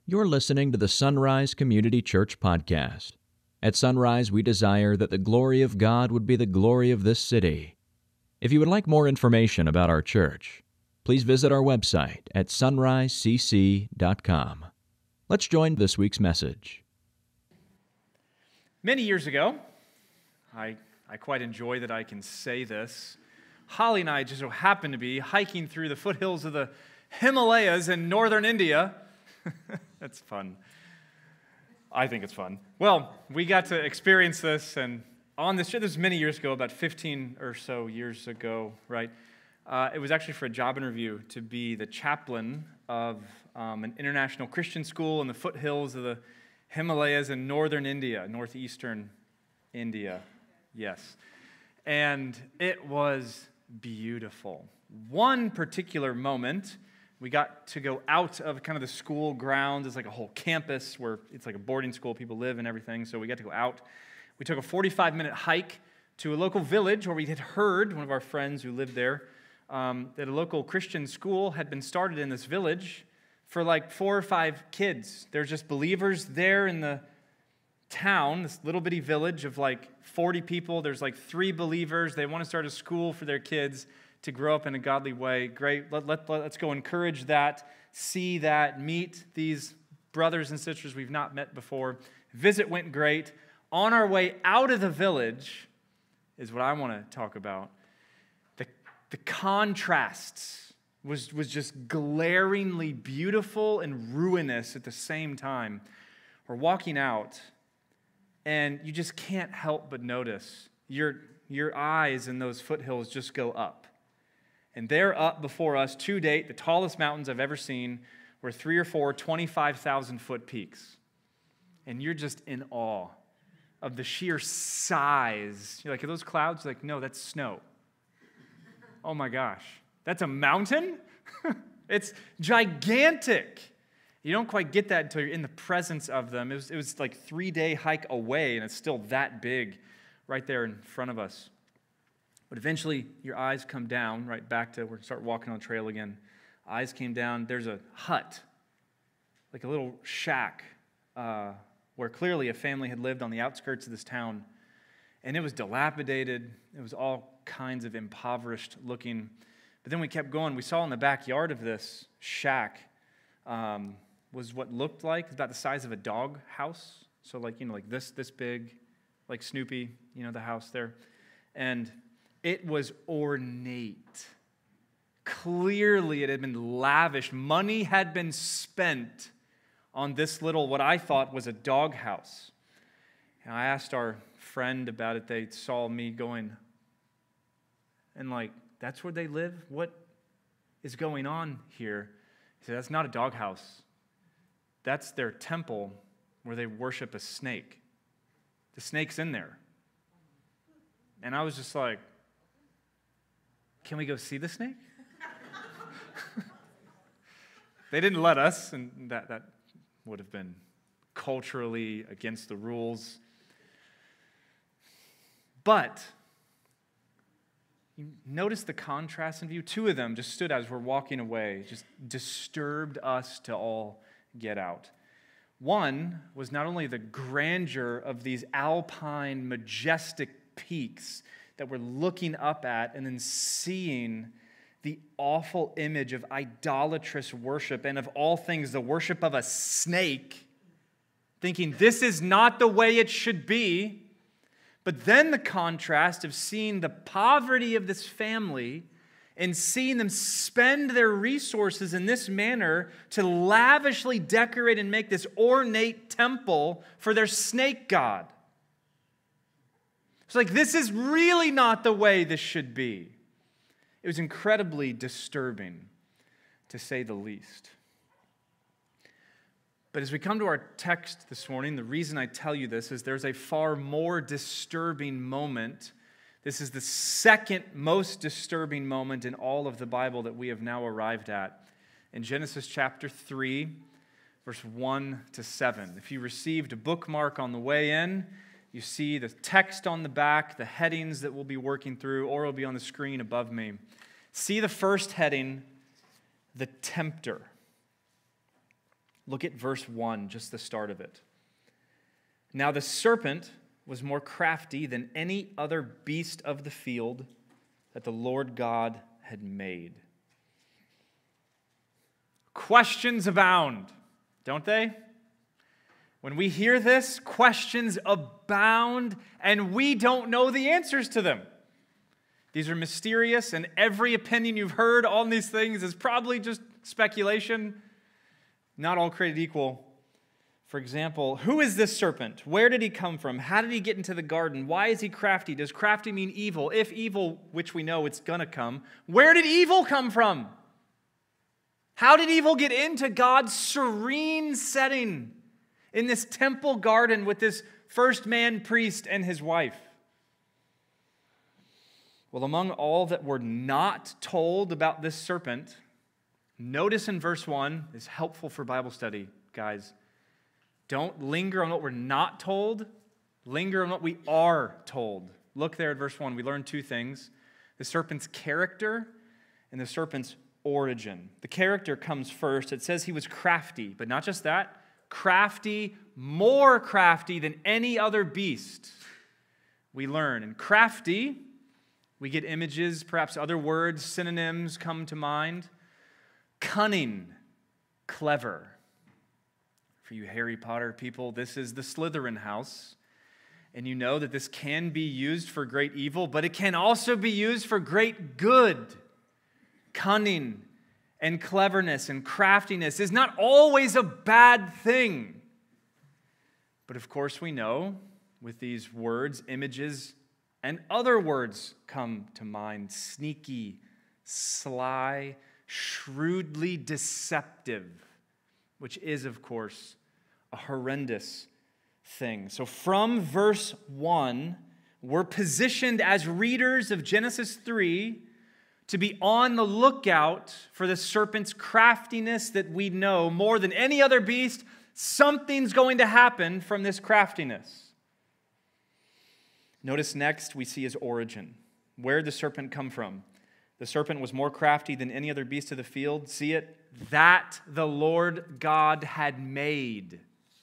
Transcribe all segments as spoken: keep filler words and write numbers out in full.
You're listening to the Sunrise Community Church podcast. At Sunrise, we desire that the glory of God would be the glory of this city. If you would like more information about our church, please visit our website at sunrise c c dot com. Let's join this week's message. Many years ago, I, I quite enjoy that I can say this, Holly and I just so happened to be hiking through the foothills of the Himalayas in northern India. That's fun. I think it's fun. Well, we got to experience this, and on this trip, this was many years ago, about fifteen or so years ago, right? Uh, it was actually for a job interview to be the chaplain of um, an international Christian school in the foothills of the Himalayas in northern India, northeastern India, yes. And it was beautiful. One particular moment, we got to go out of kind of the school grounds. It's like a whole campus where it's like a boarding school, people live and everything, so we got to go out. We took a forty-five minute hike to a local village where we had heard, one of our friends who lived there, um, that a local Christian school had been started in this village for like four or five kids. There's just believers there in the town, this little bitty village of like forty people. There's like three believers. They want to start a school for their kids to grow up in a godly way. Great. Let, let, let's go encourage that, see that, meet these brothers and sisters we've not met before. Visit went great. On our way out of the village is what I want to talk about. The, the contrasts was, was just glaringly beautiful and ruinous at the same time. We're walking out, and you just can't help but notice your, your eyes in those foothills just go up. And there up before us, to date, the tallest mountains I've ever seen were three or four twenty-five thousand foot peaks. And you're just in awe of the sheer size. You're like, are those clouds? You're like, no, that's snow. Oh my gosh, that's a mountain? It's gigantic. You don't quite get that until you're in the presence of them. It was, it was like a three-day hike away, and it's still that big right there in front of us. But eventually, your eyes come down, right back to, we're going to start walking on the trail again. Eyes came down. There's a hut, like a little shack, uh, where clearly a family had lived on the outskirts of this town. And it was dilapidated. It was all kinds of impoverished looking. But then we kept going. We saw in the backyard of this shack um, was what looked like, it's about the size of a dog house. So like, you know, like this, this big, like Snoopy, you know, the house there. And it was ornate. Clearly, it had been lavished. Money had been spent on this little, what I thought was a doghouse. And I asked our friend about it. They saw me going, and like, that's where they live? What is going on here? He said, that's not a doghouse. That's their temple where they worship a snake. The snake's in there. And I was just like, can we go see the snake? They didn't let us, and that, that would have been culturally against the rules. But you notice the contrast in view. Two of them just stood as we're walking away, just disturbed us to all get out. One was not only the grandeur of these alpine, majestic peaks that we're looking up at and then seeing the awful image of idolatrous worship and of all things, the worship of a snake, thinking this is not the way it should be. But then the contrast of seeing the poverty of this family and seeing them spend their resources in this manner to lavishly decorate and make this ornate temple for their snake god. It's like, this is really not the way this should be. It was incredibly disturbing, to say the least. But as we come to our text this morning, the reason I tell you this is there's a far more disturbing moment. This is the second most disturbing moment in all of the Bible that we have now arrived at. In Genesis chapter three, verse one to seven. If you received a bookmark on the way in, you see the text on the back, the headings that we'll be working through, or it'll be on the screen above me. See the first heading, the tempter. Look at verse one, just the start of it. Now the serpent was more crafty than any other beast of the field that the Lord God had made. Questions abound, don't they? When we hear this, questions abound, and we don't know the answers to them. These are mysterious, and every opinion you've heard on these things is probably just speculation. Not all created equal. For example, who is this serpent? Where did he come from? How did he get into the garden? Why is he crafty? Does crafty mean evil? If evil, which we know it's going to come, where did evil come from? How did evil get into God's serene setting in this temple garden with this first man priest and his wife? Well, among all that we're not told about this serpent, notice in verse one is helpful for Bible study, guys. Don't linger on what we're not told. Linger on what we are told. Look there at verse one. We learn two things. The serpent's character and the serpent's origin. The character comes first. It says he was crafty, but not just that. Crafty, more crafty than any other beast. We learn. And crafty, we get images, perhaps other words, synonyms come to mind. Cunning, clever. For you Harry Potter people, this is the Slytherin house. And you know that this can be used for great evil, but it can also be used for great good. Cunning and cleverness and craftiness is not always a bad thing. But of course we know with these words, images, and other words come to mind. Sneaky, sly, shrewdly deceptive, which is, of course, a horrendous thing. So from verse one, we're positioned as readers of Genesis three to be on the lookout for the serpent's craftiness that we know more than any other beast. Something's going to happen from this craftiness. Notice next we see his origin. Where did the serpent come from? The serpent was more crafty than any other beast of the field. See it? That the Lord God had made.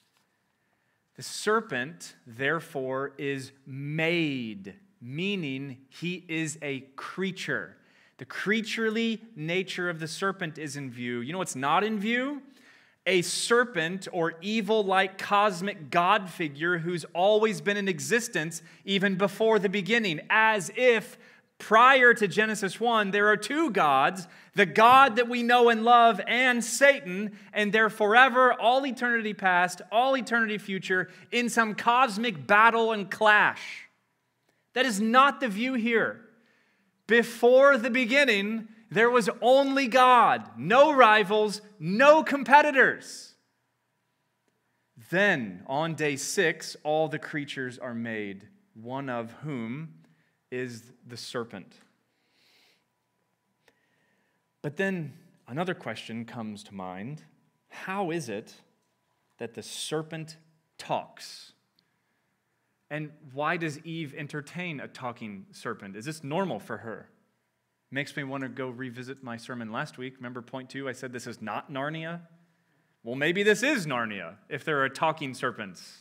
The serpent, therefore, is made, meaning he is a creature. The creaturely nature of the serpent is in view. You know what's not in view? A serpent or evil-like cosmic God figure who's always been in existence even before the beginning, as if prior to Genesis one, there are two gods, the God that we know and love and Satan, and they're forever, all eternity past, all eternity future, in some cosmic battle and clash. That is not the view here. Before the beginning, there was only God, no rivals, no competitors. Then, on day six, all the creatures are made, one of whom is the serpent. But then another question comes to mind. How is it that the serpent talks? And why does Eve entertain a talking serpent? Is this normal for her? Makes me want to go revisit my sermon last week. Remember point two, I said this is not Narnia? Well, maybe this is Narnia, if there are talking serpents.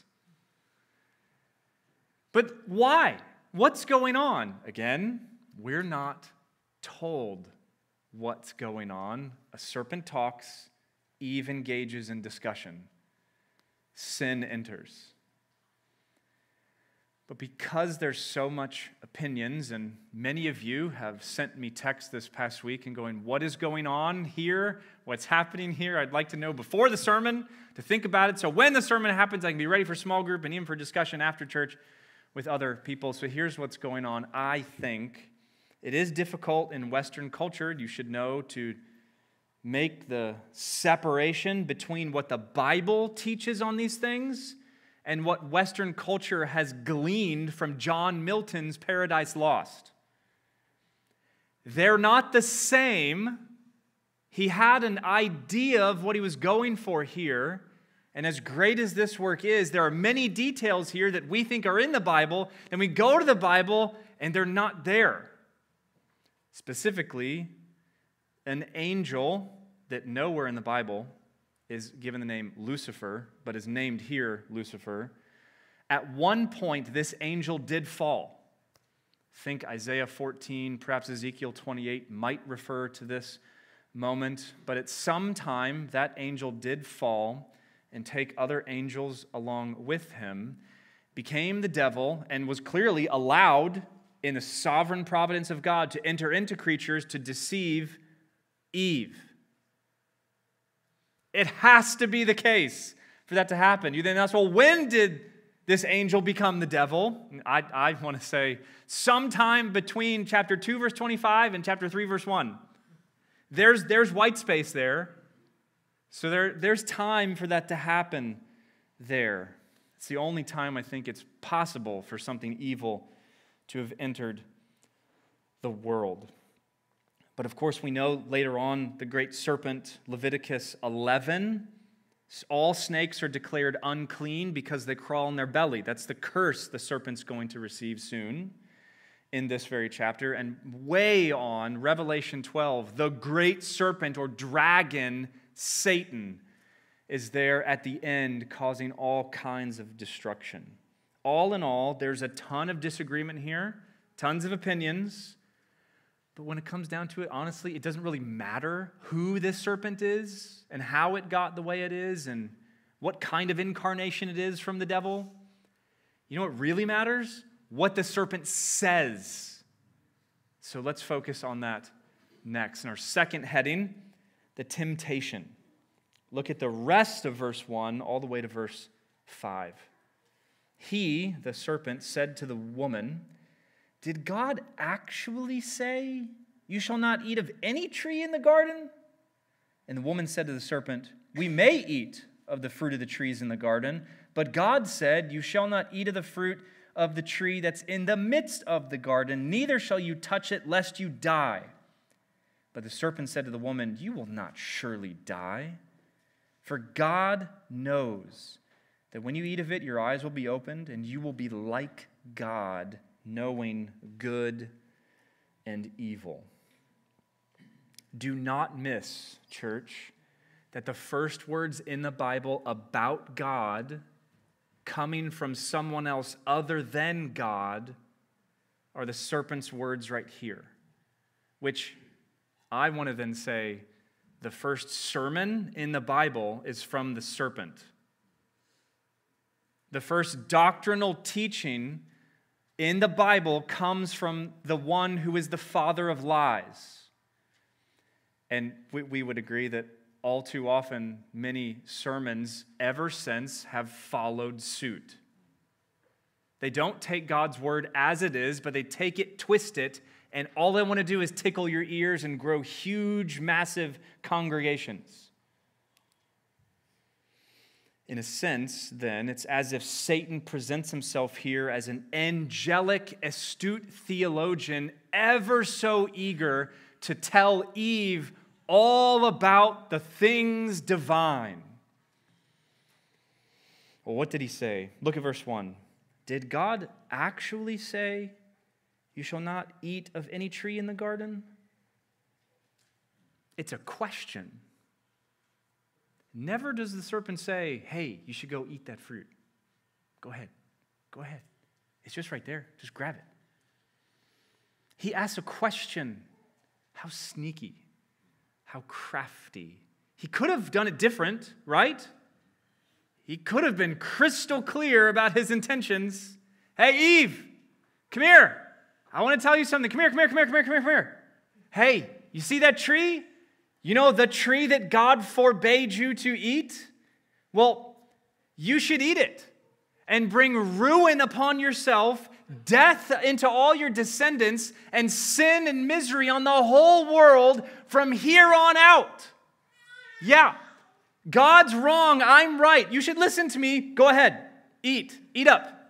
But why? What's going on? Again, we're not told what's going on. A serpent talks, Eve engages in discussion. Sin enters. But because there's so much opinions, and many of you have sent me texts this past week and going, what is going on here? What's happening here? I'd like to know before the sermon to think about it. So when the sermon happens, I can be ready for small group and even for discussion after church with other people. So here's what's going on. I think it is difficult in Western culture, you should know, to make the separation between what the Bible teaches on these things and what Western culture has gleaned from John Milton's Paradise Lost. They're not the same. He had an idea of what he was going for here. And as great as this work is, there are many details here that we think are in the Bible, and we go to the Bible and they're not there. Specifically, an angel that nowhere in the Bible is given the name Lucifer, but is named here Lucifer. At one point, this angel did fall. Think Isaiah fourteen, perhaps Ezekiel twenty-eight might refer to this moment, but at some time, that angel did fall and take other angels along with him, became the devil, and was clearly allowed in the sovereign providence of God to enter into creatures to deceive Eve. It has to be the case for that to happen. You then ask, well, when did this angel become the devil? I, I want to say sometime between chapter two, verse twenty-five and chapter three, verse one. There's, there's white space there. So there, there's time for that to happen there. It's the only time I think it's possible for something evil to have entered the world. But of course, we know later on the great serpent, Leviticus eleven, all snakes are declared unclean because they crawl in their belly. That's the curse the serpent's going to receive soon in this very chapter. And way on, Revelation twelve, the great serpent or dragon, Satan, is there at the end causing all kinds of destruction. All in all, there's a ton of disagreement here, tons of opinions. But when it comes down to it, honestly, it doesn't really matter who this serpent is and how it got the way it is and what kind of incarnation it is from the devil. You know what really matters? What the serpent says. So let's focus on that next. In our second heading, the temptation. Look at the rest of verse one all the way to verse five. He, the serpent, said to the woman, "Did God actually say, 'You shall not eat of any tree in the garden'?" And the woman said to the serpent, "We may eat of the fruit of the trees in the garden, but God said, 'You shall not eat of the fruit of the tree that's in the midst of the garden, neither shall you touch it, lest you die.' But the serpent said to the woman, 'You will not surely die, for God knows that when you eat of it, your eyes will be opened, and you will be like God, knowing good and evil.'" Do not miss, church, that the first words in the Bible about God coming from someone else other than God are the serpent's words right here, which I want to then say the first sermon in the Bible is from the serpent. The first doctrinal teaching in the Bible comes from the one who is the father of lies. And we, we would agree that all too often, many sermons ever since have followed suit. They don't take God's word as it is, but they take it, twist it, and all they want to do is tickle your ears and grow huge, massive congregations. In a sense, then, it's as if Satan presents himself here as an angelic, astute theologian, ever so eager to tell Eve all about the things divine. Well, what did he say? Look at verse one. Did God actually say, "You shall not eat of any tree in the garden"? It's a question. Never does the serpent say, "Hey, you should go eat that fruit. Go ahead. Go ahead. It's just right there. Just grab it." He asks a question. How sneaky. How crafty. He could have done it different, right? He could have been crystal clear about his intentions. "Hey, Eve, come here. I want to tell you something. Come here, come here, come here, come here, come here, come here. Hey, you see that tree? You know the tree that God forbade you to eat? Well, you should eat it and bring ruin upon yourself, death into all your descendants, and sin and misery on the whole world from here on out." Yeah, God's wrong, I'm right. You should listen to me. Go ahead, eat, eat up.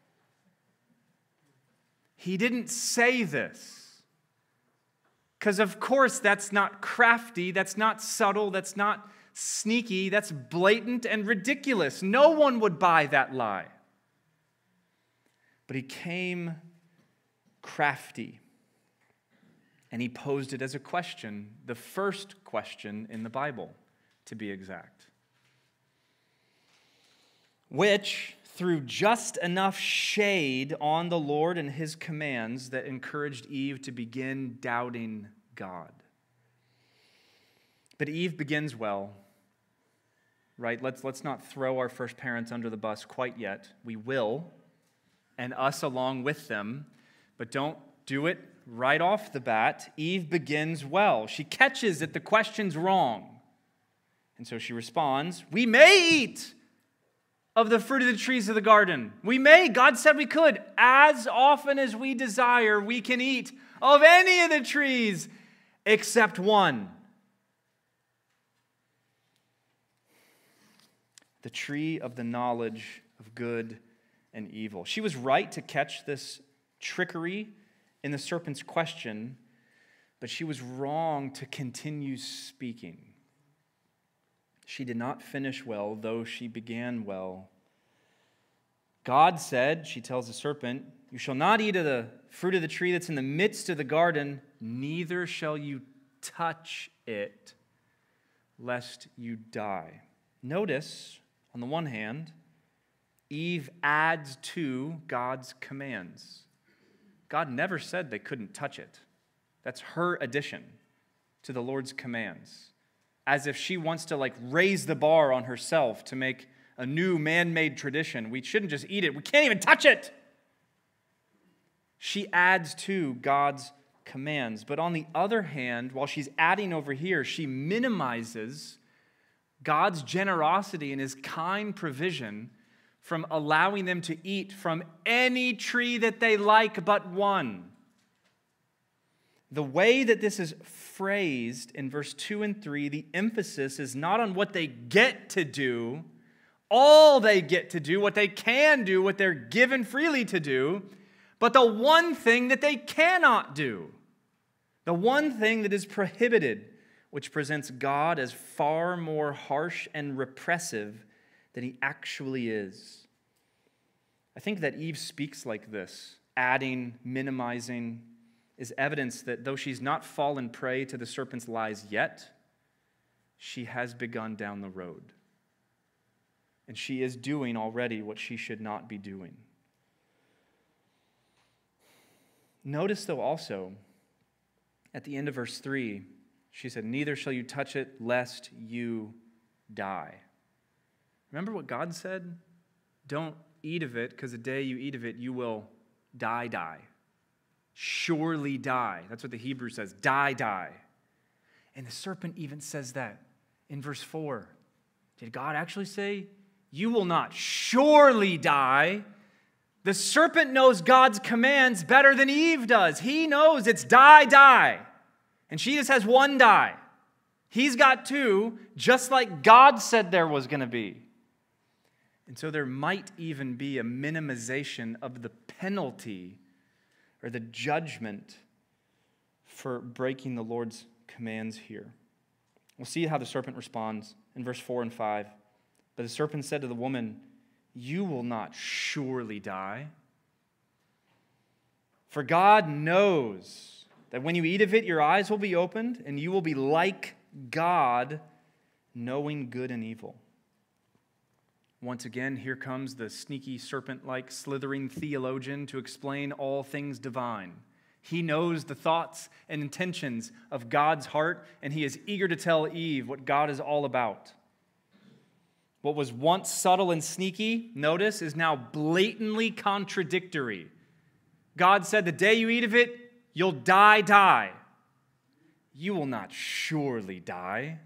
He didn't say this. Because of course that's not crafty, that's not subtle, that's not sneaky, that's blatant and ridiculous. No one would buy that lie. But he came crafty, and he posed it as a question, the first question in the Bible, to be exact. which threw just enough shade on the Lord and his commands that encouraged Eve to begin doubting God. But Eve begins well, right? Let's, let's not throw our first parents under the bus quite yet. We will, and us along with them, but don't do it right off the bat. Eve begins well. She catches that the question's wrong. And so she responds, we may eat of the fruit of the trees of the garden. We may. God said we could. As often as we desire, we can eat of any of the trees except one. The tree of the knowledge of good and evil. She was right to catch this trickery in the serpent's question, but she was wrong to continue speaking. She did not finish well, though she began well. God said, she tells the serpent, you shall not eat of the fruit of the tree that's in the midst of the garden, neither shall you touch it, lest you die. Notice, on the one hand, Eve adds to God's commands. God never said they couldn't touch it. That's her addition to the Lord's commands. As if she wants to like raise the bar on herself to make a new man-made tradition. We shouldn't just eat it. We can't even touch it. She adds to God's commands. But on the other hand, while she's adding over here, she minimizes God's generosity and his kind provision from allowing them to eat from any tree that they like but one. The way that this is phrased in verse two and three, the emphasis is not on what they get to do, all they get to do, what they can do, what they're given freely to do, but the one thing that they cannot do, the one thing that is prohibited, which presents God as far more harsh and repressive than he actually is. I think that Eve speaks like this, adding, minimizing, is evidence that though she's not fallen prey to the serpent's lies yet, she has begun down the road. And she is doing already what she should not be doing. Notice, though, also, at the end of verse three, she said, neither shall you touch it, lest you die. Remember what God said? Don't eat of it, because the day you eat of it, you will die, die. Surely die. That's what the Hebrew says. Die, die. And the serpent even says that in verse four. Did God actually say, you will not surely die? The serpent knows God's commands better than Eve does. He knows it's die, die. And she just has one die. He's got two, just like God said there was going to be. And so there might even be a minimization of the penalty or the judgment for breaking the Lord's commands here. We'll see how the serpent responds in verse four and five. But the serpent said to the woman, you will not surely die. For God knows that when you eat of it, your eyes will be opened, and you will be like God, knowing good and evil. Once again, here comes the sneaky serpent-like slithering theologian to explain all things divine. He knows the thoughts and intentions of God's heart, and he is eager to tell Eve what God is all about. What was once subtle and sneaky, notice, is now blatantly contradictory. God said, the day you eat of it, you'll die, die. You will not surely die.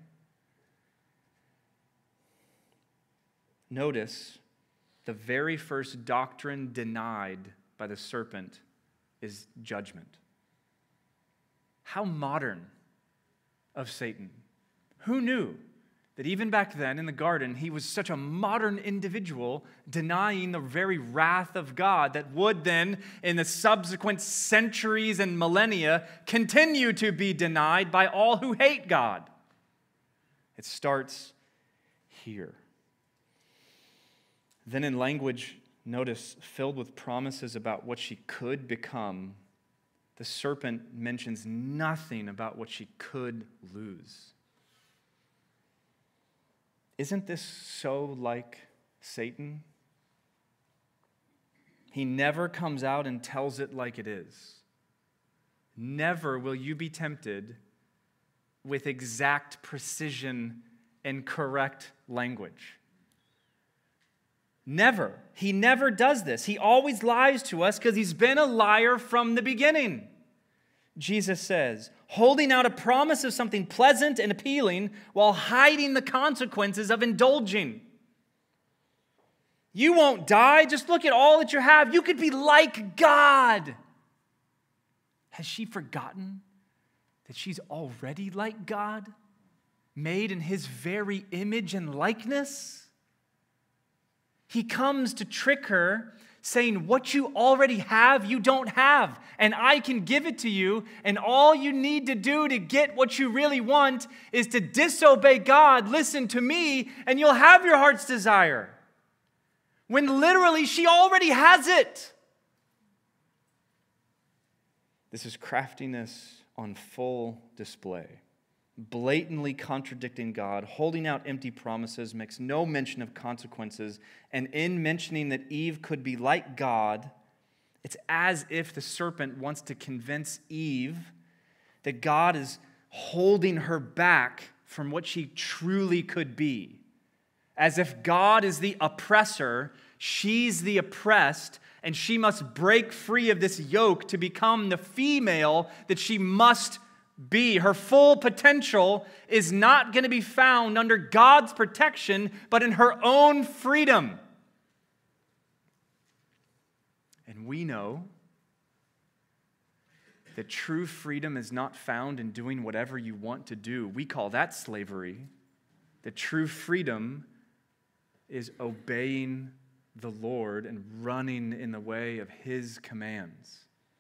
Notice, the very first doctrine denied by the serpent is judgment. How modern of Satan. Who knew that even back then in the garden, he was such a modern individual, denying the very wrath of God that would then, in the subsequent centuries and millennia, continue to be denied by all who hate God. It starts here. Then in language, notice, filled with promises about what she could become, the serpent mentions nothing about what she could lose. Isn't this so like Satan? He never comes out and tells it like it is. Never will you be tempted with exact precision and correct language. Never. He never does this. He always lies to us because he's been a liar from the beginning. Jesus says, holding out a promise of something pleasant and appealing while hiding the consequences of indulging. You won't die. Just look at all that you have. You could be like God. Has she forgotten that she's already like God, made in his very image and likeness? He comes to trick her, saying, what you already have, you don't have, and I can give it to you, and all you need to do to get what you really want is to disobey God, listen to me, and you'll have your heart's desire. When literally she already has it. This is craftiness on full display. Blatantly contradicting God, holding out empty promises, makes no mention of consequences, and in mentioning that Eve could be like God, it's as if the serpent wants to convince Eve that God is holding her back from what she truly could be. As if God is the oppressor, she's the oppressed, and she must break free of this yoke to become the female that she must be. Her full potential is not going to be found under God's protection, but in her own freedom. And we know that true freedom is not found in doing whatever you want to do. We call that slavery. The true freedom is obeying the Lord and running in the way of his commands.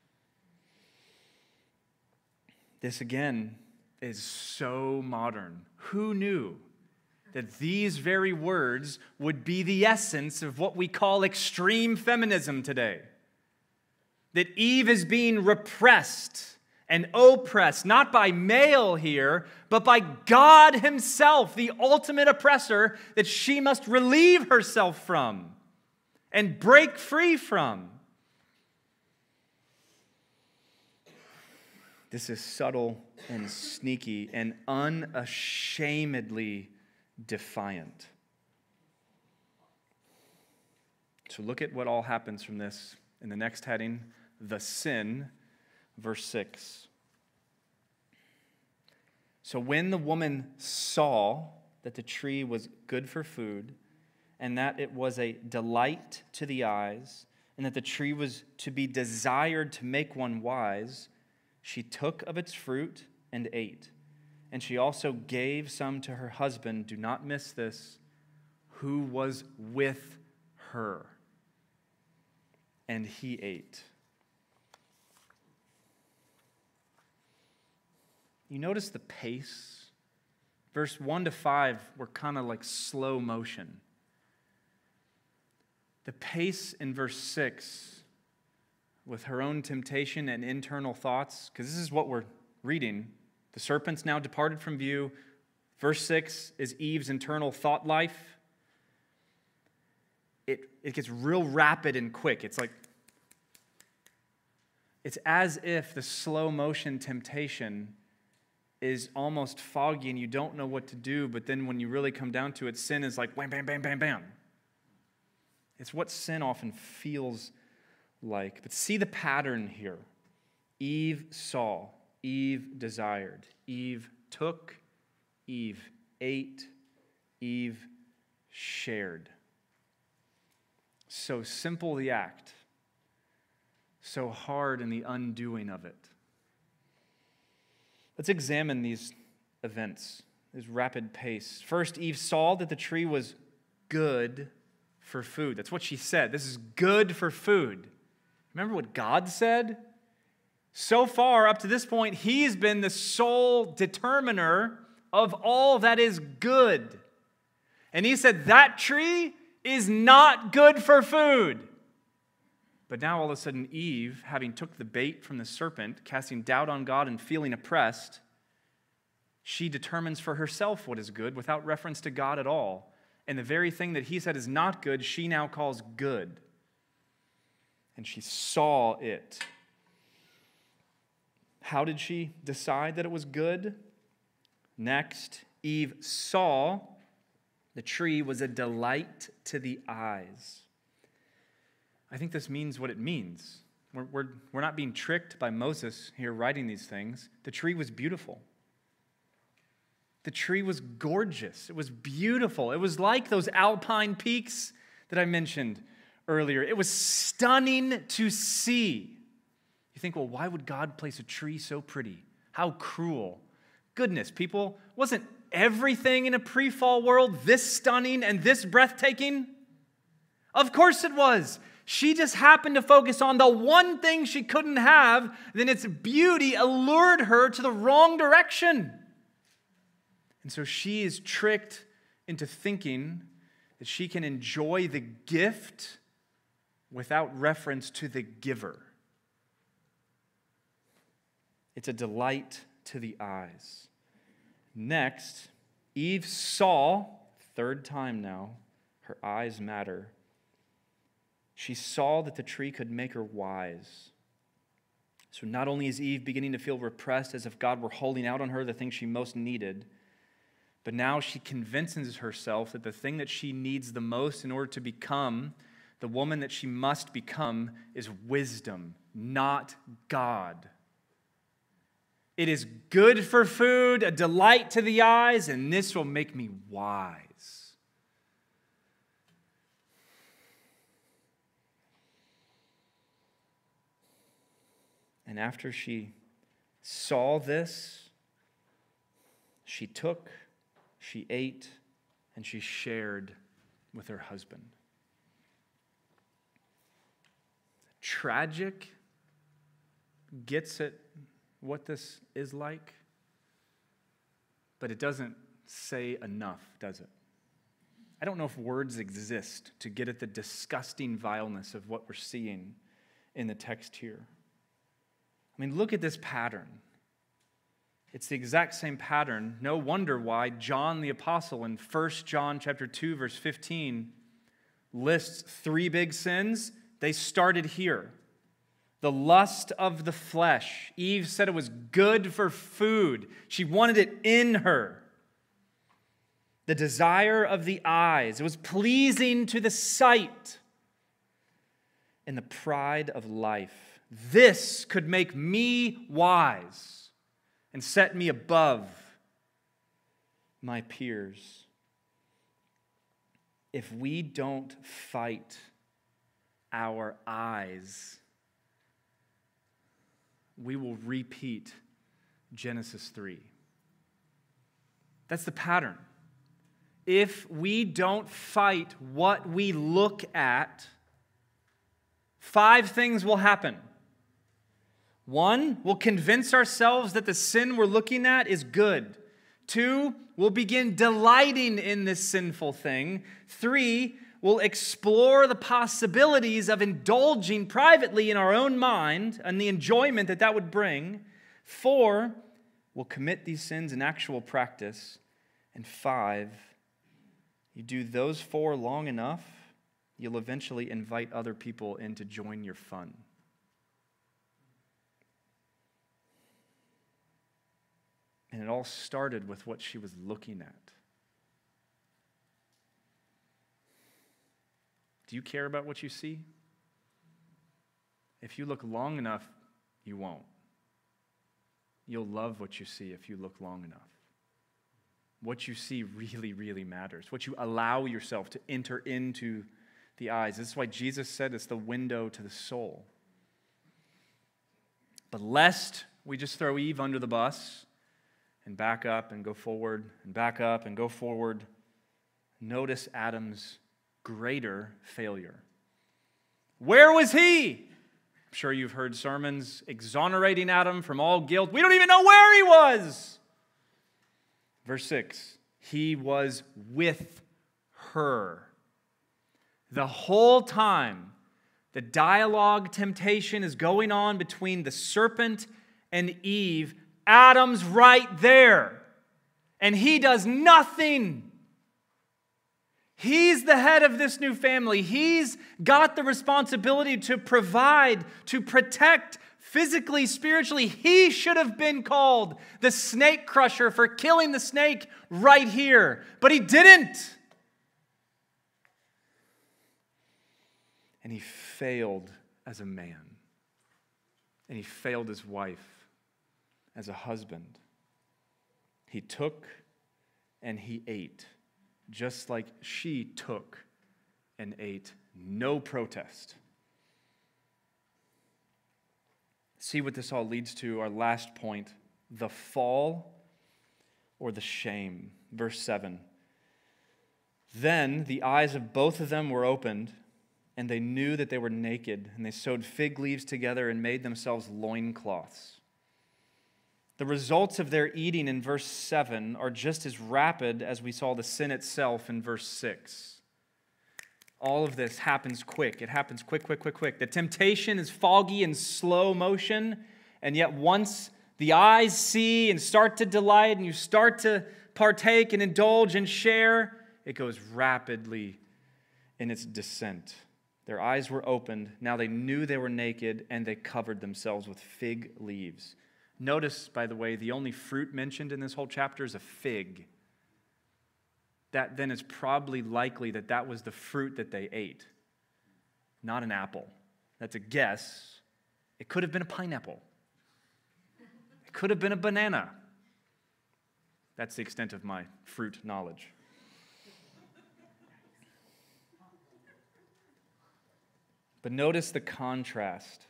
This, again, is so modern. Who knew that these very words would be the essence of what we call extreme feminism today? That Eve is being repressed and oppressed, not by male here, but by God himself, the ultimate oppressor that she must relieve herself from and break free from. This is subtle and sneaky and unashamedly defiant. So look at what all happens from this in the next heading, the sin, verse six. So when the woman saw that the tree was good for food, and that it was a delight to the eyes, and that the tree was to be desired to make one wise, she took of its fruit and ate. And she also gave some to her husband, do not miss this, who was with her. And he ate. You notice the pace? Verse one to five were kind of like slow motion. The pace in verse six, with her own temptation and internal thoughts, because this is what we're reading. The serpent's now departed from view. Verse six is Eve's internal thought life. It, it gets real rapid and quick. It's like, it's as if the slow motion temptation is almost foggy and you don't know what to do, but then when you really come down to it, sin is like bam, bam, bam, bam, bam. It's what sin often feels like. But see the pattern here. Eve saw, Eve desired, Eve took, Eve ate, Eve shared. So simple the act, so hard in the undoing of it. Let's examine these events, this rapid pace. First, Eve saw that the tree was good for food. That's what she said. This is good for food. Remember what God said? So far, up to this point, he's been the sole determiner of all that is good. And he said, that tree is not good for food. But now all of a sudden Eve, having took the bait from the serpent, casting doubt on God and feeling oppressed, she determines for herself what is good without reference to God at all. And the very thing that he said is not good, she now calls good. and she saw it. How did she decide that it was good? Next, Eve saw the tree was a delight to the eyes. I think this means what it means. We're, we're, we're not being tricked by Moses here writing these things. The tree was beautiful. The tree was gorgeous. It was beautiful. It was like those alpine peaks that I mentioned earlier. It was stunning to see. You think, well, why would God place a tree so pretty? How cruel. Goodness, people, wasn't everything in a pre-fall world this stunning and this breathtaking? Of course it was. She just happened to focus on the one thing she couldn't have, then its beauty allured her to the wrong direction. And so she is tricked into thinking that she can enjoy the gift without reference to the giver. It's a delight to the eyes. Next, Eve saw, third time now, her eyes matter. She saw that the tree could make her wise. So not only is Eve beginning to feel repressed as if God were holding out on her the thing she most needed, but now she convinces herself that the thing that she needs the most in order to become the woman that she must become is wisdom, not God. It is good for food, a delight to the eyes, and this will make me wise. And after she saw this, she took, she ate, and she shared with her husband. Tragic gets at what this is like, but it doesn't say enough, does it? I don't know if words exist to get at the disgusting vileness of what we're seeing in the text here. I mean, look at this pattern. It's the exact same pattern. No wonder why John the Apostle in First John chapter two, verse fifteen lists three big sins. They started here. The lust of the flesh. Eve said it was good for food. She wanted it in her. The desire of the eyes. It was pleasing to the sight. And the pride of life. This could make me wise and set me above my peers. If we don't fight our eyes, we will repeat Genesis three. That's the pattern. If we don't fight what we look at, five things will happen. One, we'll convince ourselves that the sin we're looking at is good. Two, we'll begin delighting in this sinful thing. Three, we'll explore the possibilities of indulging privately in our own mind and the enjoyment that that would bring. Four, we'll commit these sins in actual practice. And five, you do those four long enough, you'll eventually invite other people in to join your fun. And it all started with what she was looking at. Do you care about what you see? If you look long enough, you won't. You'll love what you see if you look long enough. What you see really, really matters. What you allow yourself to enter into the eyes. This is why Jesus said it's the window to the soul. But lest we just throw Eve under the bus and back up and go forward and back up and go forward, notice Adam's greater failure. Where was he? I'm sure you've heard sermons exonerating Adam from all guilt. We don't even know where he was. Verse six, he was with her. The whole time, the dialogue temptation is going on between the serpent and Eve. Adam's right there, and he does nothing. He's the head of this new family. He's got the responsibility to provide, to protect, physically, spiritually. He should have been called the snake crusher for killing the snake right here, but he didn't. And he failed as a man. And he failed his wife as a husband. He took and he ate, just like she took and ate. No protest. See what this all leads to, our last point, the fall or the shame. Verse seven. Then the eyes of both of them were opened, and they knew that they were naked, and they sewed fig leaves together and made themselves loincloths. The results of their eating in verse seven are just as rapid as we saw the sin itself in verse six. All of this happens quick. It happens quick, quick, quick, quick. The temptation is foggy and slow motion, and yet once the eyes see and start to delight and you start to partake and indulge and share, it goes rapidly in its descent. Their eyes were opened. Now they knew they were naked, and they covered themselves with fig leaves. Notice, by the way, the only fruit mentioned in this whole chapter is a fig. That then is probably likely that that was the fruit that they ate, not an apple. That's a guess. It could have been a pineapple. It could have been a banana. That's the extent of my fruit knowledge. But notice the contrast.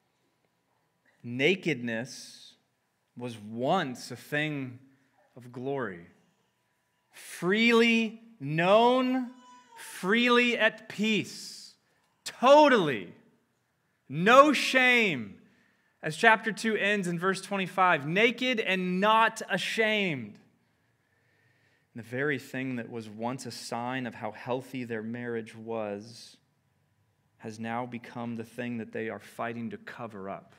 Nakedness was once a thing of glory. Freely known, freely at peace. Totally. No shame. As chapter two ends in verse twenty-five, naked and not ashamed. And the very thing that was once a sign of how healthy their marriage was has now become the thing that they are fighting to cover up.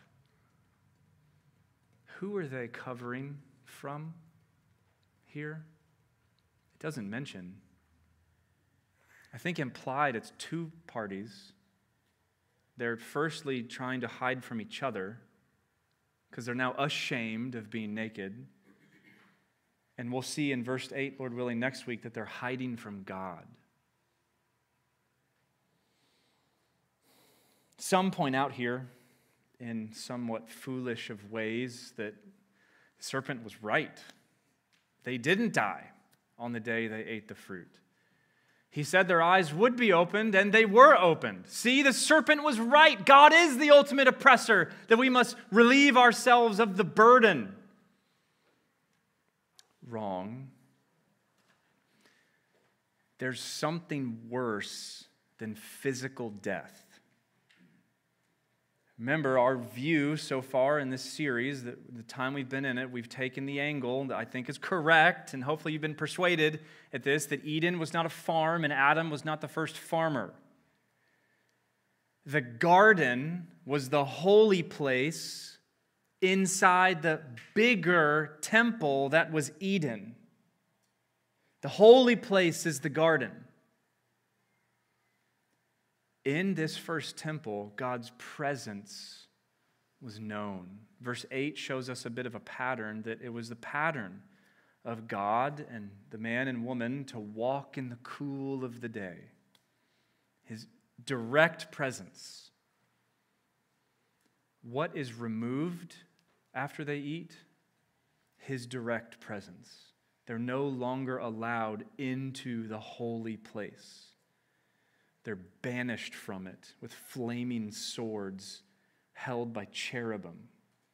Who are they covering from here? It doesn't mention. I think implied it's two parties. They're firstly trying to hide from each other because they're now ashamed of being naked. And we'll see in verse eight, Lord willing, next week that they're hiding from God. Some point out here in somewhat foolish of ways that the serpent was right. They didn't die on the day they ate the fruit. He said their eyes would be opened, and they were opened. See, the serpent was right. God is the ultimate oppressor, that we must relieve ourselves of the burden. Wrong. There's something worse than physical death. Remember, our view so far in this series, the, the time we've been in it, we've taken the angle that I think is correct, and hopefully you've been persuaded at this, that Eden was not a farm and Adam was not the first farmer. The garden was the holy place inside the bigger temple that was Eden. The holy place is the garden. In this first temple, God's presence was known. Verse eight shows us a bit of a pattern, that it was the pattern of God and the man and woman to walk in the cool of the day. His direct presence. What is removed after they eat? His direct presence. They're no longer allowed into the holy place. They're banished from it with flaming swords held by cherubim.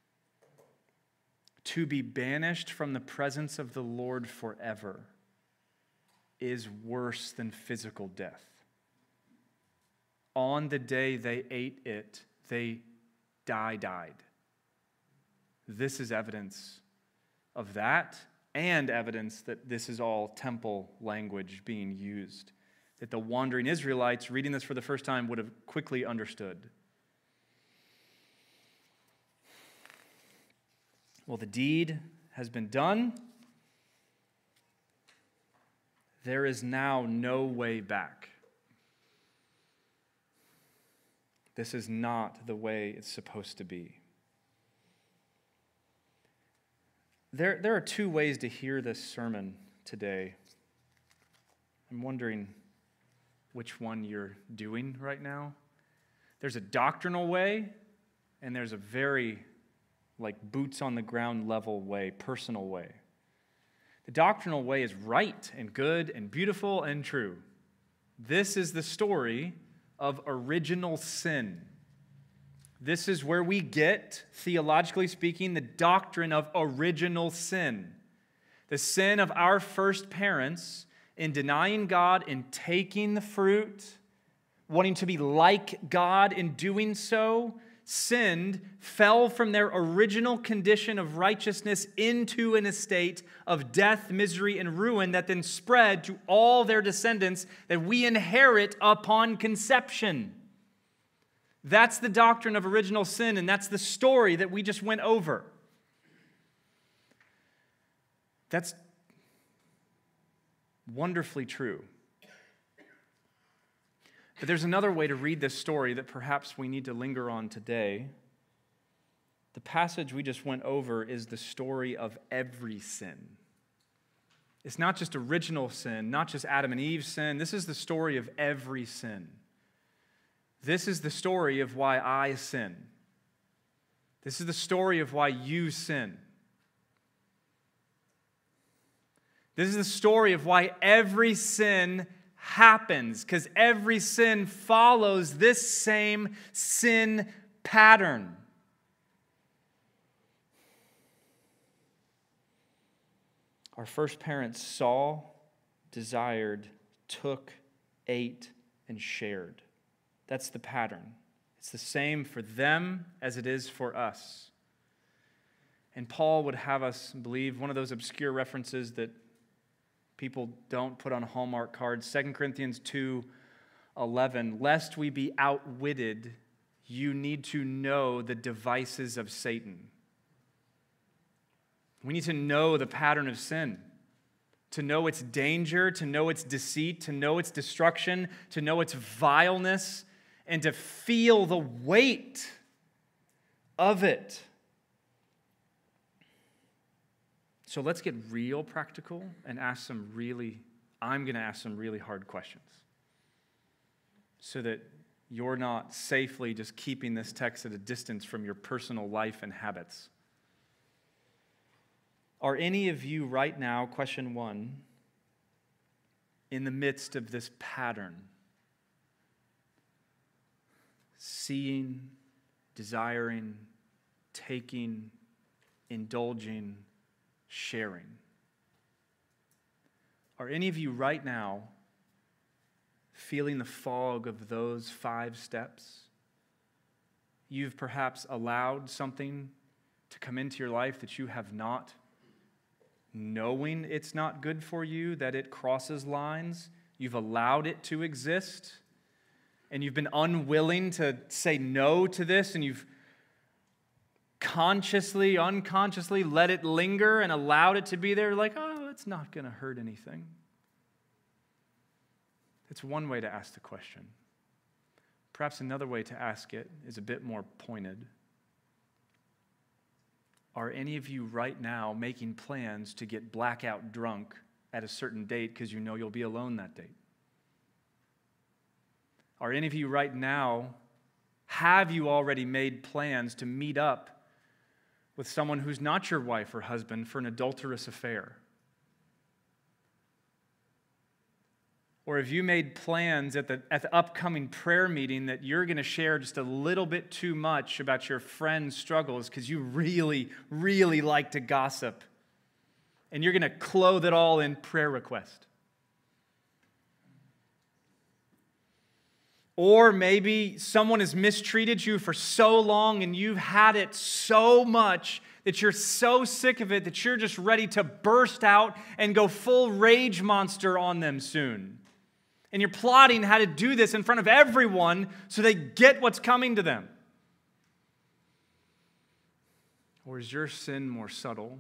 To be banished from the presence of the Lord forever is worse than physical death. On the day they ate it, they die, died. This is evidence of that, and evidence that this is all temple language being used, that the wandering Israelites reading this for the first time would have quickly understood. Well, the deed has been done. There is now no way back. This is not the way it's supposed to be. There, there are two ways to hear this sermon today. I'm wondering which one you're doing right now. There's a doctrinal way, and there's a very, like, boots on the ground level way, personal way. The doctrinal way is right and good and beautiful and true. This is the story of original sin. This is where we get, theologically speaking, the doctrine of original sin. The sin of our first parents in denying God, in taking the fruit, wanting to be like God in doing so, sinned, fell from their original condition of righteousness into an estate of death, misery, and ruin that then spread to all their descendants that we inherit upon conception. That's the doctrine of original sin, and that's the story that we just went over. That's wonderfully true. But there's another way to read this story that perhaps we need to linger on today. The passage we just went over is the story of every sin. It's not just original sin, not just Adam and Eve's sin. This is the story of every sin. This is the story of why I sin. This is the story of why you sin. This is the story of why every sin happens, because every sin follows this same sin pattern. Our first parents saw, desired, took, ate, and shared. That's the pattern. It's the same for them as it is for us. And Paul would have us believe one of those obscure references that people don't put on Hallmark cards, Second Corinthians two eleven, lest we be outwitted, you need to know the devices of Satan. We need to know the pattern of sin, to know its danger, to know its deceit, to know its destruction, to know its vileness, and to feel the weight of it. So let's get real practical and ask some really, I'm going to ask some really hard questions so that you're not safely just keeping this text at a distance from your personal life and habits. Are any of you right now, question one, in the midst of this pattern? Seeing, desiring, taking, indulging, sharing. Are any of you right now feeling the fog of those five steps? You've perhaps allowed something to come into your life that you have not, knowing it's not good for you, that it crosses lines. You've allowed it to exist, and you've been unwilling to say no to this, and you've consciously, unconsciously let it linger and allowed it to be there, like, oh, it's not going to hurt anything. It's one way to ask the question. Perhaps another way to ask it is a bit more pointed. Are any of you right now making plans to get blackout drunk at a certain date because you know you'll be alone that date? Are any of you right now, have you already made plans to meet up with someone who's not your wife or husband for an adulterous affair? Or have you made plans at the, at the upcoming prayer meeting that you're going to share just a little bit too much about your friend's struggles because you really, really like to gossip, and you're going to clothe it all in prayer request? Or maybe someone has mistreated you for so long and you've had it so much that you're so sick of it that you're just ready to burst out and go full rage monster on them soon. And you're plotting how to do this in front of everyone so they get what's coming to them. Or is your sin more subtle?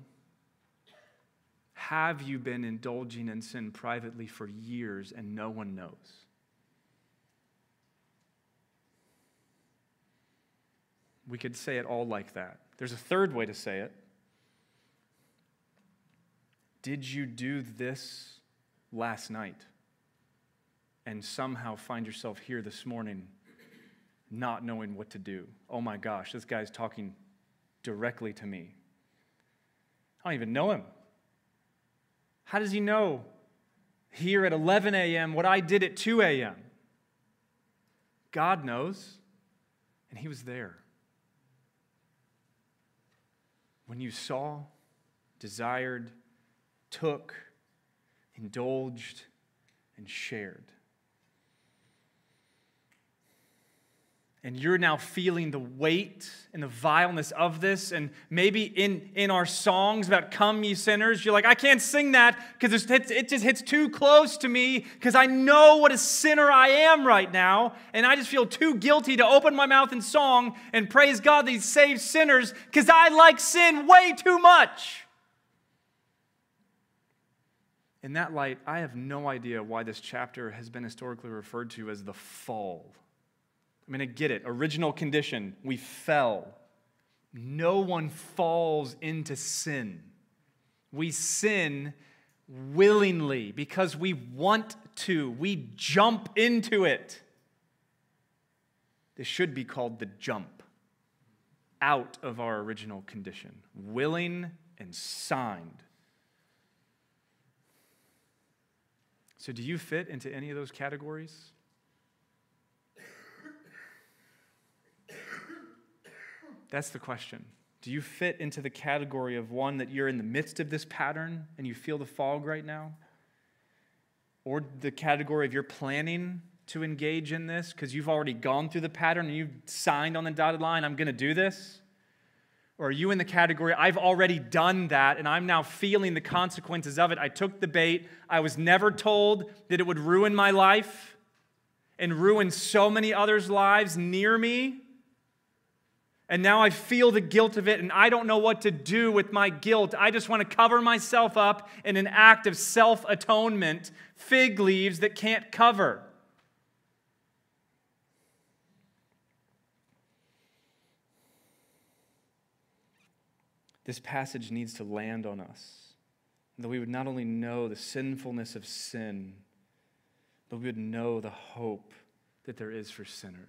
Have you been indulging in sin privately for years and no one knows? We could say it all like that. There's a third way to say it. Did you do this last night and somehow find yourself here this morning not knowing what to do? Oh my gosh, this guy's talking directly to me. I don't even know him. How does he know here at eleven a.m. what I did at two a.m.? God knows, and he was there. When you saw, desired, took, indulged, and shared. And you're now feeling the weight and the vileness of this. And maybe in, in our songs about come ye sinners, you're like, I can't sing that because it just hits too close to me because I know what a sinner I am right now. And I just feel too guilty to open my mouth in song and praise God that he saves sinners because I like sin way too much. In that light, I have no idea why this chapter has been historically referred to as the fall. I mean, I get it. Original condition, we fell. No one falls into sin. We sin willingly because we want to. We jump into it. This should be called the jump out of our original condition. Willing and signed. So do you fit into any of those categories? That's the question. Do you fit into the category of one that you're in the midst of this pattern and you feel the fog right now? Or the category of you're planning to engage in this because you've already gone through the pattern and you've signed on the dotted line, I'm going to do this? Or are you in the category, I've already done that and I'm now feeling the consequences of it. I took the bait. I was never told that it would ruin my life and ruin so many others' lives near me. And now I feel the guilt of it, and I don't know what to do with my guilt. I just want to cover myself up in an act of self-atonement, fig leaves that can't cover. This passage needs to land on us, that we would not only know the sinfulness of sin, but we would know the hope that there is for sinners.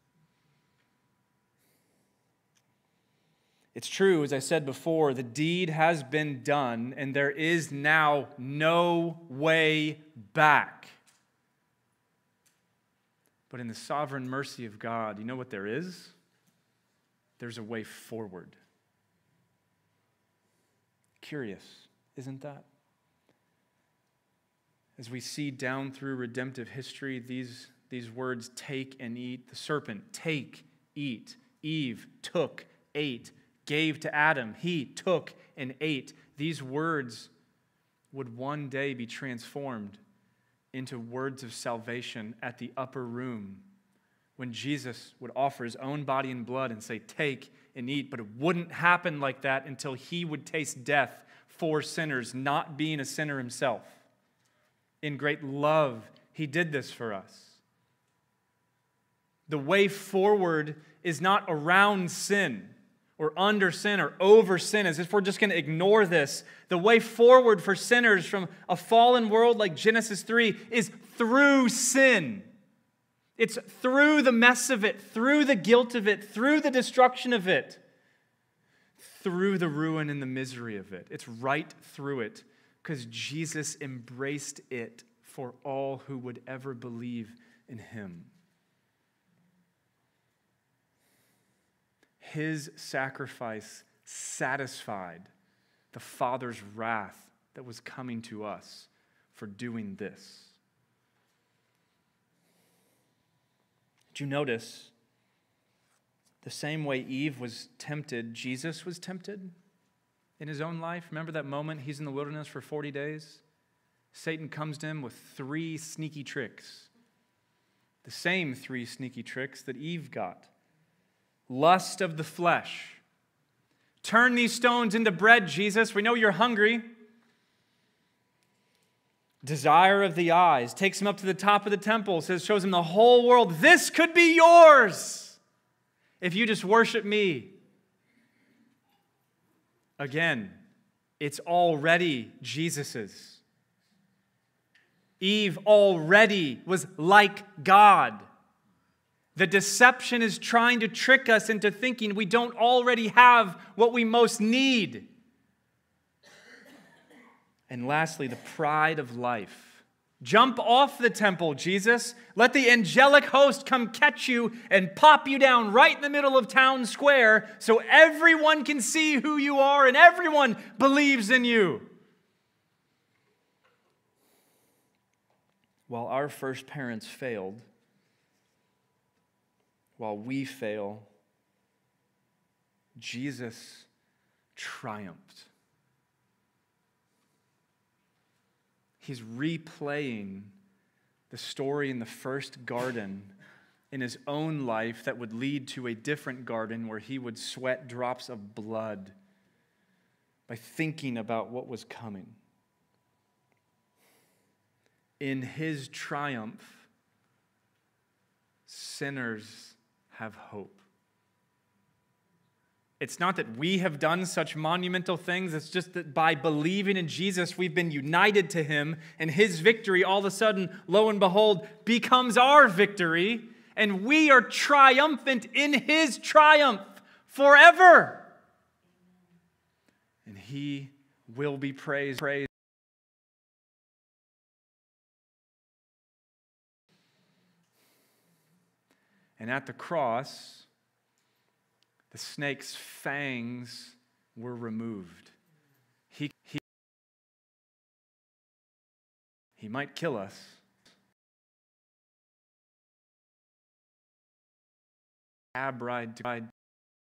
It's true, as I said before, the deed has been done, and there is now no way back. But in the sovereign mercy of God, you know what there is? There's a way forward. Curious, isn't that? As we see down through redemptive history, these, these words, take and eat. The serpent, take, eat. Eve took, ate. Gave to Adam, he took and ate. These words would one day be transformed into words of salvation at the upper room when Jesus would offer his own body and blood and say, take and eat. But it wouldn't happen like that until he would taste death for sinners, not being a sinner himself. In great love, he did this for us. The way forward is not around sin, or under sin, or over sin, as if we're just going to ignore this. The way forward for sinners from a fallen world like Genesis three is through sin. It's through the mess of it, through the guilt of it, through the destruction of it, through the ruin and the misery of it. It's right through it, because Jesus embraced it for all who would ever believe in him. His sacrifice satisfied the Father's wrath that was coming to us for doing this. Did you notice the same way Eve was tempted, Jesus was tempted in his own life? Remember that moment? He's in the wilderness for forty days. Satan comes to him with three sneaky tricks. The same three sneaky tricks that Eve got. Lust of the flesh. Turn these stones into bread, Jesus. We know you're hungry. Desire of the eyes. Takes him up to the top of the temple. Says, shows him the whole world. This could be yours if you just worship me. Again, it's already Jesus's. Eve already was like God. The deception is trying to trick us into thinking we don't already have what we most need. And lastly, the pride of life. Jump off the temple, Jesus. Let the angelic host come catch you and pop you down right in the middle of town square so everyone can see who you are and everyone believes in you. While our first parents failed, while we fail, Jesus triumphed. He's replaying the story in the first garden in his own life that would lead to a different garden where he would sweat drops of blood by thinking about what was coming. In his triumph, sinners have hope. It's not that we have done such monumental things. It's just that by believing in Jesus, we've been united to him, and his victory, all of a sudden, lo and behold, becomes our victory, and we are triumphant in his triumph forever. And he will be praised. praised. And at the cross, the snake's fangs were removed. He, he, he might kill us. Cab ride to ride.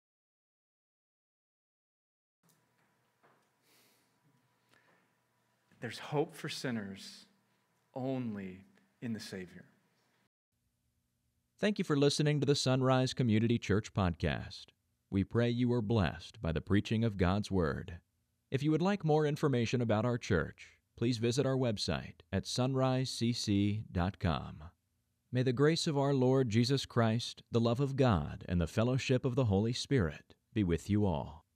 There's hope for sinners only in the Savior. Thank you for listening to the Sunrise Community Church podcast. We pray you are blessed by the preaching of God's Word. If you would like more information about our church, please visit our website at sunrise c c dot com. May the grace of our Lord Jesus Christ, the love of God, and the fellowship of the Holy Spirit be with you all.